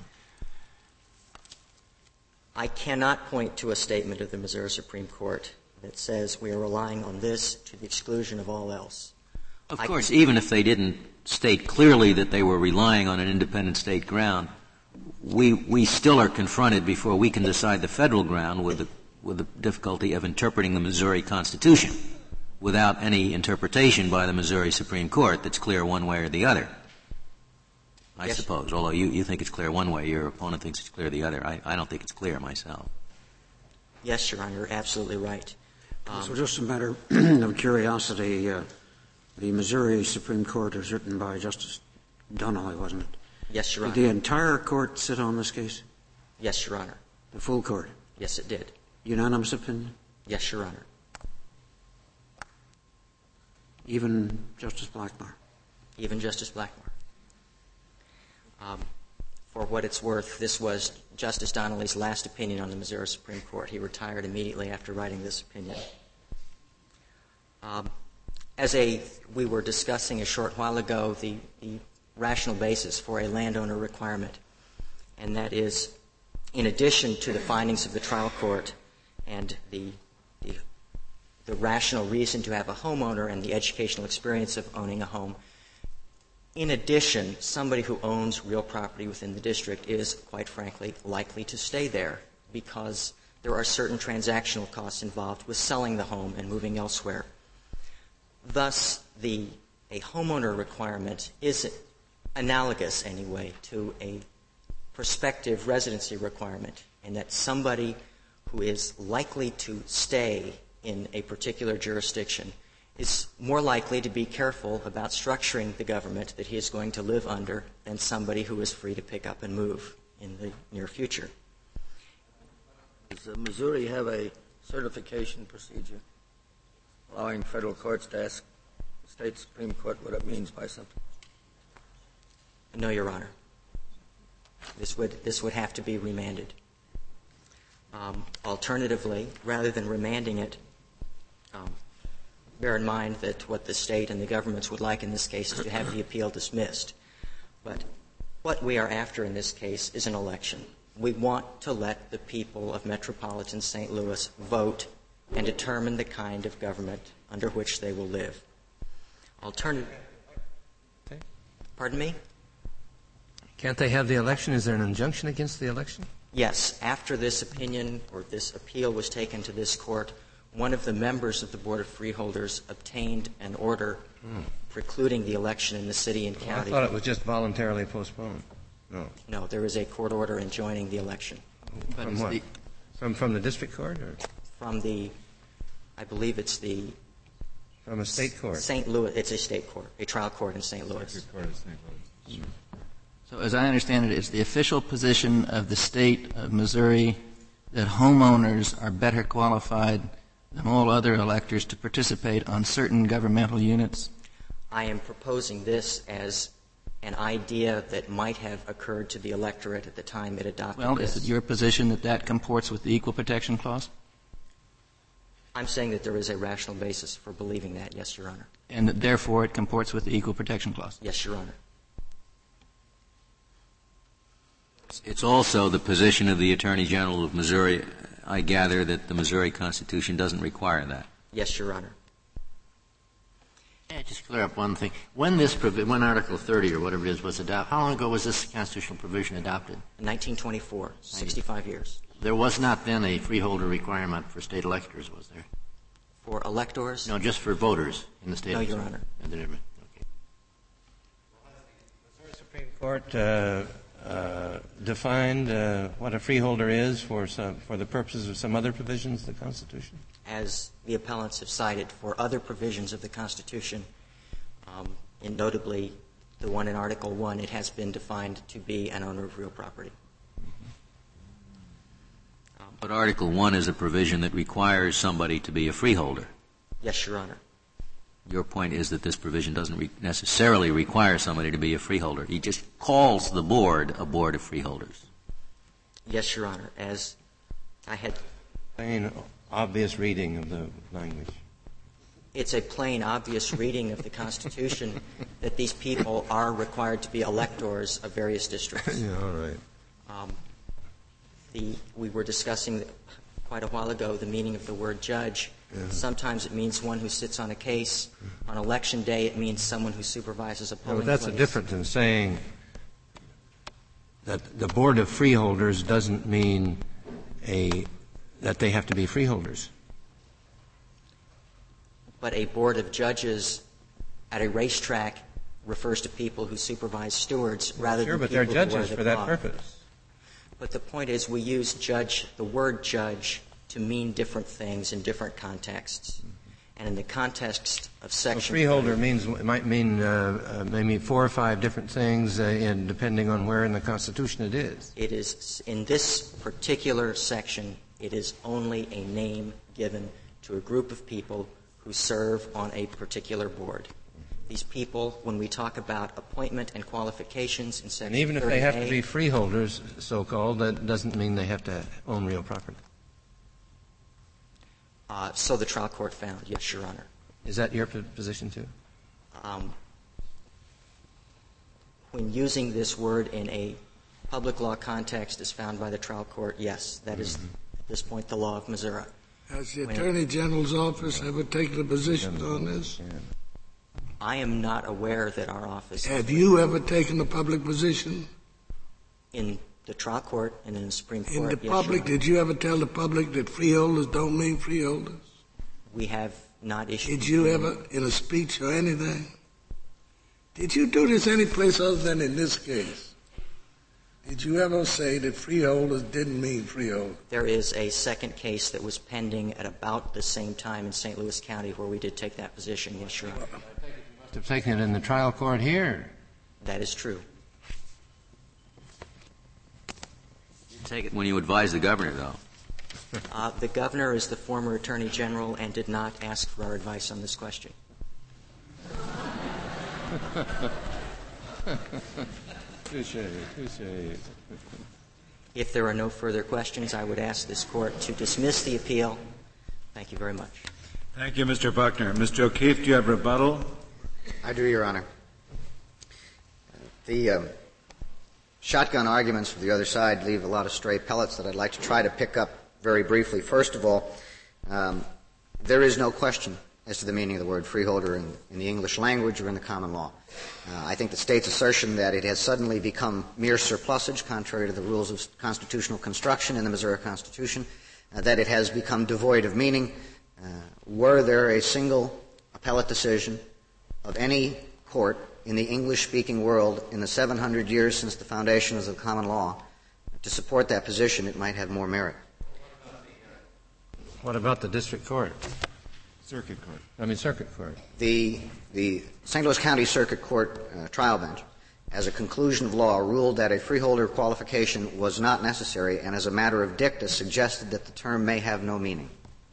I cannot point to a statement of the Missouri Supreme Court that says we are relying on this to the exclusion of all else. Of I course, even if they didn't state clearly that they were relying on an independent state ground, we we still are confronted before we can decide the federal ground with the with the difficulty of interpreting the Missouri Constitution without any interpretation by the Missouri Supreme Court that's clear one way or the other. I yes. suppose, although you, you think it's clear one way, your opponent thinks it's clear the other. I, I don't think it's clear myself. Yes, Your Honor, you're absolutely right. Um, so just a matter of curiosity, uh, the Missouri Supreme Court is written by Justice Donnelly, wasn't it? Yes, Your Honor. Did the entire court sit on this case? Yes, Your Honor. The full court? Yes, it did. Unanimous opinion? Yes, Your Honor. Even Justice Blackmar? Even Justice Blackmar. Um, for what it's worth, this was Justice Donnelly's last opinion on the Missouri Supreme Court. He retired immediately after writing this opinion. Um, as a, we were discussing a short while ago the, the rational basis for a landowner requirement, and that is, in addition to the findings of the trial court and the, the, the rational reason to have a homeowner and the educational experience of owning a home, in addition, somebody who owns real property within the district is, quite frankly, likely to stay there because there are certain transactional costs involved with selling the home and moving elsewhere. Thus, the, a homeowner requirement is analogous, anyway, to a prospective residency requirement, in that somebody who is likely to stay in a particular jurisdiction is more likely to be careful about structuring the government that he is going to live under than somebody who is free to pick up and move in the near future. Does uh, Missouri have a certification procedure? allowing federal courts to ask the state Supreme Court what it means by something? No, Your Honor. This would, this would have to be remanded. Um, alternatively, rather than remanding it, um, bear in mind that what the state and the governments would like in this case is to have the appeal dismissed. But what we are after in this case is an election. We want to let the people of metropolitan Saint Louis vote and determine the kind of government under which they will live. Alternative. Pardon me? Can't they have the election? Is there an injunction against the election? Yes. After this opinion or this appeal was taken to this court, one of the members of the Board of Freeholders obtained an order hmm. precluding the election in the city and county. Well, I thought it was just voluntarily postponed. No. No, there is a court order enjoining the election. But from what? The, from, from the district court? Or? From the, I believe it's the... From a state court? Saint Louis. It's a state court, a trial court in Saint Louis. District court in Saint Louis. Mm-hmm. So as I understand it, it's the official position of the state of Missouri that homeowners are better qualified than all other electors to participate on certain governmental units? I am proposing this as an idea that might have occurred to the electorate at the time it adopted well, this. Is it your position that that comports with the Equal Protection Clause? I'm saying that there is a rational basis for believing that, yes, Your Honor. And that therefore it comports with the Equal Protection Clause? Yes, Your Honor. It's also the position of the Attorney General of Missouri, I gather, that the Missouri Constitution doesn't require that. Yes, Your Honor. Yeah, just clear up one thing. When this provi- when Article thirty or whatever it is was adopted, how long ago was this constitutional provision adopted? In nineteen twenty-four, sixty-five years. There was not then a freeholder requirement for state electors, was there? For electors? No, just for voters in the state. No, of Your Missouri. Honor. Okay. The Supreme Court uh, uh, defined uh, what a freeholder is for some, for the purposes of some other provisions of the Constitution? As the appellants have cited, for other provisions of the Constitution, um, and notably the one in Article one, it has been defined to be an owner of real property. Um, but Article one is a provision that requires somebody to be a freeholder. Yes, Your Honor. Your point is that this provision doesn't re- necessarily require somebody to be a freeholder. He just calls the board a board of freeholders. Yes, Your Honor. As I had... Plain, obvious reading of the language. It's a plain, obvious reading of the Constitution that these people are required to be electors of various districts. Yeah, all right. Um, the, we were discussing quite a while ago the meaning of the word judge. Yeah. Sometimes it means one who sits on a case. On election day, it means someone who supervises a polling no, but that's place. a different than saying that the board of freeholders doesn't mean a that they have to be freeholders. But a board of judges at a racetrack refers to people who supervise stewards rather sure, than but people they're judges who wear the for that cloth. purpose. But the point is we use judge, the word judge, to mean different things in different contexts. Mm-hmm. And in the context of section... Well, freeholder means, it might mean uh, uh, maybe four or five different things, uh, in, depending on where in the Constitution it is. It is, in this particular section, it is only a name given to a group of people who serve on a particular board. These people, when we talk about appointment and qualifications in section And even if thirty A, they have to be freeholders, so-called, that doesn't mean they have to own real property. Uh, so the trial court found, yes, Your Honor. Is that your position, too? Um, when using this word in a public law context as found by the trial court, yes, that is, mm-hmm. at this point, the law of Missouri. Has the Attorney General's office ever taken a position on this? I am not aware that our office... Have you ever taken a public position? In the trial court and in the Supreme Court, In the yes, public, did you ever tell the public that freeholders don't mean freeholders? We have not issued... Did you ever, in a speech or anything? Did you do this any place other than in this case? Did you ever say that freeholders didn't mean freeholders? There is a second case that was pending at about the same time in Saint Louis County where we did take that position, yes, Your Honor. You must have taken it in the trial court here. That is true. You take it when you advise the governor, though. Uh, the governor is the former attorney general and did not ask for our advice on this question. If there are no further questions, I would ask this court to dismiss the appeal. Thank you very much. Thank you, Mister Buckner. Mister O'Keefe, do you have rebuttal? I do, Your Honor. The um, shotgun arguments for the other side leave a lot of stray pellets that I'd like to try to pick up very briefly. First of all, um, there is no question as to the meaning of the word freeholder in, in the English language or in the common law. Uh, I think the state's assertion that it has suddenly become mere surplusage, contrary to the rules of constitutional construction in the Missouri Constitution, uh, that it has become devoid of meaning. Uh, were there a single appellate decision of any court in the English-speaking world in the seven hundred years since the foundation of the common law to support that position, it might have more merit. What about the district court? Circuit Court. I mean, circuit court. The, the Saint Louis County Circuit Court uh, trial bench, as a conclusion of law, ruled that a freeholder qualification was not necessary, and as a matter of dicta, suggested that the term may have no meaning.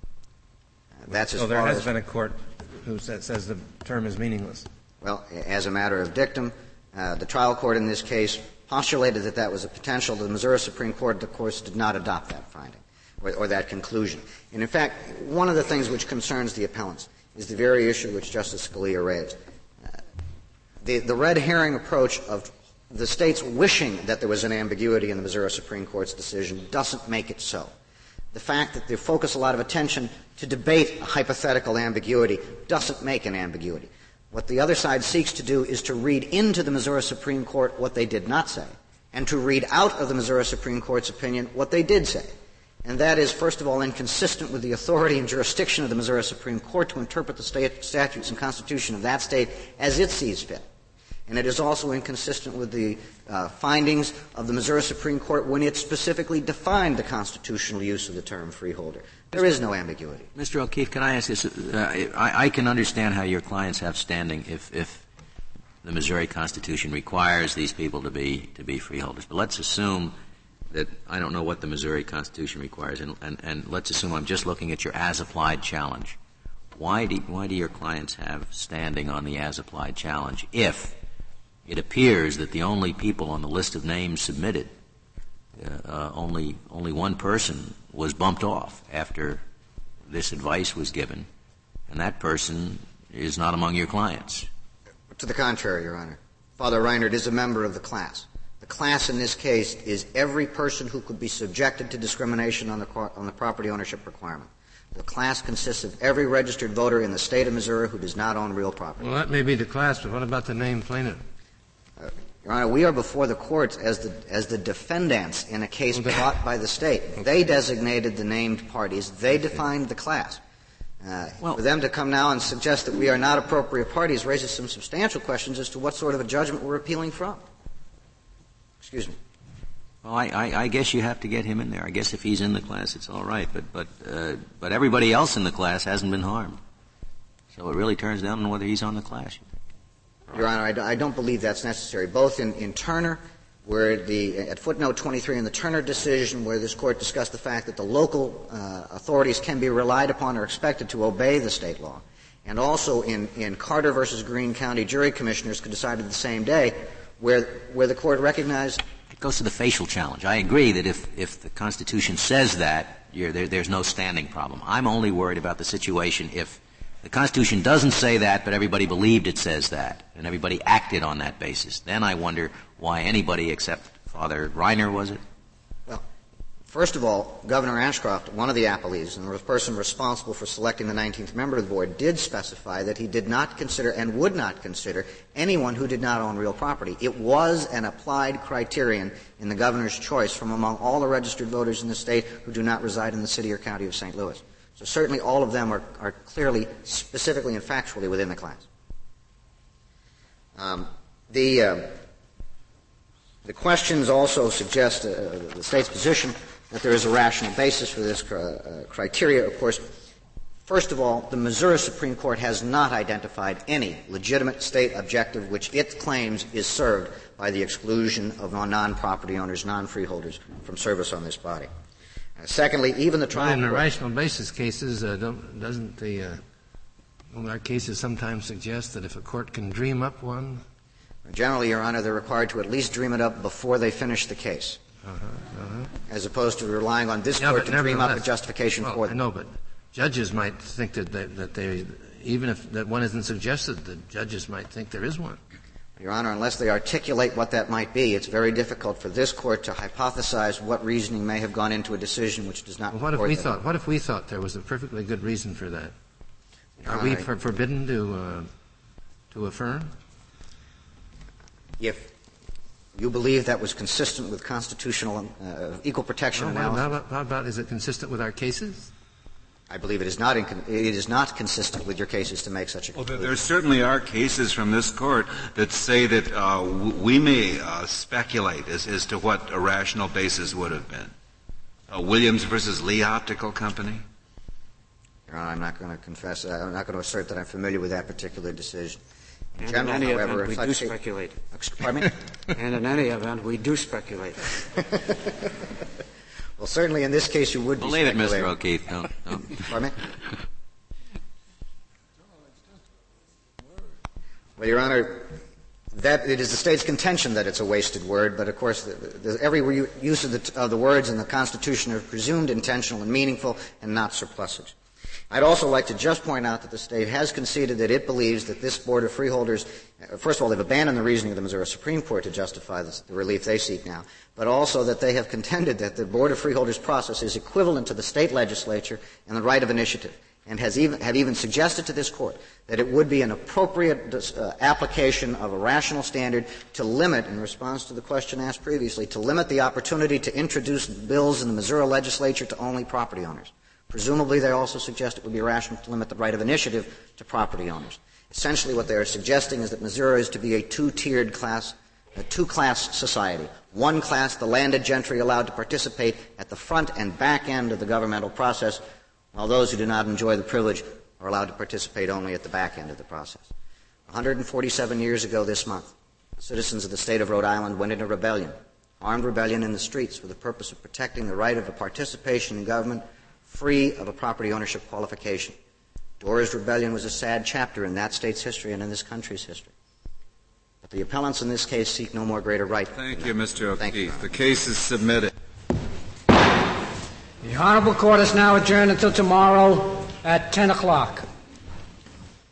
Uh, that's as so there far has as been a court who says, says the term is meaningless. Well, as a matter of dictum, uh, the trial court in this case postulated that that was a potential. The Missouri Supreme Court, of course, did not adopt that finding or, or that conclusion. And in fact, one of the things which concerns the appellants is the very issue which Justice Scalia raised. Uh, the, the red herring approach of the states wishing that there was an ambiguity in the Missouri Supreme Court's decision doesn't make it so. The fact that they focus a lot of attention to debate a hypothetical ambiguity doesn't make an ambiguity. What the other side seeks to do is to read into the Missouri Supreme Court what they did not say, and to read out of the Missouri Supreme Court's opinion what they did say. And that is, first of all, inconsistent with the authority and jurisdiction of the Missouri Supreme Court to interpret the state statutes and constitution of that state as it sees fit. And it is also inconsistent with the uh, findings of the Missouri Supreme Court when it specifically defined the constitutional use of the term freeholder. There is no ambiguity. Mister O'Keefe, can I ask this? Uh, I, I can understand how your clients have standing if, if the Missouri Constitution requires these people to be to be freeholders. But let's assume that I don't know what the Missouri Constitution requires, and, and, and let's assume I'm just looking at your as-applied challenge. Why do, why do your clients have standing on the as-applied challenge if it appears that the only people on the list of names submitted, uh, uh, only only one person was bumped off after this advice was given, and that person is not among your clients? To the contrary, Your Honor. Father Reinert is a member of the class. The class in this case is every person who could be subjected to discrimination on the, on the property ownership requirement. The class consists of every registered voter in the state of Missouri who does not own real property. Well, that may be the class, but what about the named plaintiff? Uh, Your Honor, we are before the courts as the, as the defendants in a case okay. brought by the state. Okay. They designated the named parties. They defined the class. Uh, well, for them to come now and suggest that we are not appropriate parties raises some substantial questions as to what sort of a judgment we're appealing from. Excuse me. Well, I, I, I guess you have to get him in there. I guess if he's in the class, it's all right. But but uh, but everybody else in the class hasn't been harmed. So it really turns down on whether he's on the class. Your Honor, I, d- I don't believe that's necessary. Both in, in Turner, where the at footnote twenty-three in the Turner decision, where this court discussed the fact that the local uh, authorities can be relied upon or expected to obey the state law, and also in, in Carter versus Greene County jury commissioners could decided the same day, where where the court recognized. It goes to the facial challenge. I agree that if if the Constitution says that, you're, there, there's no standing problem. I'm only worried about the situation if the Constitution doesn't say that, but everybody believed it says that, and everybody acted on that basis. Then I wonder why anybody except Father Reiner, was it? Well, first of all, Governor Ashcroft, one of the appellees, and the person responsible for selecting the nineteenth member of the board, did specify that he did not consider and would not consider anyone who did not own real property. It was an applied criterion in the governor's choice from among all the registered voters in the state who do not reside in the city or county of Saint Louis. So certainly all of them are, are clearly, specifically and factually within the class. Um, the, uh, the questions also suggest uh, the state's position that there is a rational basis for this cr- uh, criteria. Of course, first of all, the Missouri Supreme Court has not identified any legitimate state objective which it claims is served by the exclusion of non-property owners, non-freeholders, from service on this body. Secondly, even the trial well, in the court, rational basis cases, uh, don't, doesn't the uh, well, our cases sometimes suggest that if a court can dream up one? Generally, Your Honor, they're required to at least dream it up before they finish the case, uh-huh, uh-huh. as opposed to relying on this yeah, court to dream up a less. justification well, for them. I know, but judges might think that they, that they, even if that one isn't suggested, the judges might think there is one. Your Honor, unless they articulate what that might be, it's very difficult for this court to hypothesize what reasoning may have gone into a decision which does not. Well, what if report we that. thought? What if we thought there was a perfectly good reason for that? Your Are Honor, we for, forbidden to uh, to affirm? If you believe that was consistent with constitutional uh, equal protection Well, analysis, how, about, how about is it consistent with our cases? I believe it is not. Incon- it is not consistent with your cases to make such a Well, conclusion. there certainly are cases from this court that say that uh, w- we may uh, speculate as, as to what a rational basis would have been. Uh, Williams versus Lee Optical Company. Your Honor, I'm not going to confess. Uh, I'm not going to assert that I'm familiar with that particular decision. In And general, in any however, event, we such do a- speculate. Pardon me? And in any event, we do speculate. Well, certainly in this case, you would be Believe it, Mister speculating. O'Keefe. No, no. Pardon me? Well, Your Honor, that it is the State's contention that it's a wasted word, but of course, the, the, every re- use of the, of the words in the Constitution are presumed intentional and meaningful and not surplusage. I'd also like to just point out that the State has conceded that it believes that this Board of Freeholders, uh, first of all, they've abandoned the reasoning of the Missouri Supreme Court to justify this, the relief they seek now, but also that they have contended that the Board of Freeholders process is equivalent to the State legislature and the right of initiative, and has even, have even suggested to this Court that it would be an appropriate uh, application of a rational standard to limit, in response to the question asked previously, to limit the opportunity to introduce bills in the Missouri legislature to only property owners. Presumably, they also suggest it would be rational to limit the right of initiative to property owners. Essentially, what they are suggesting is that Missouri is to be a two-tiered class, a two-class society. One class, the landed gentry, allowed to participate at the front and back end of the governmental process, while those who do not enjoy the privilege are allowed to participate only at the back end of the process. one hundred forty-seven years ago this month, the citizens of the state of Rhode Island went into rebellion, armed rebellion in the streets for the purpose of protecting the right of a participation in government free of a property ownership qualification. Dorr's Rebellion was a sad chapter in that state's history and in this country's history. But the appellants in this case seek no more greater right. Thank you, Mister O'Keefe. Thank you, the case is submitted. The Honorable Court is now adjourned until tomorrow at ten o'clock.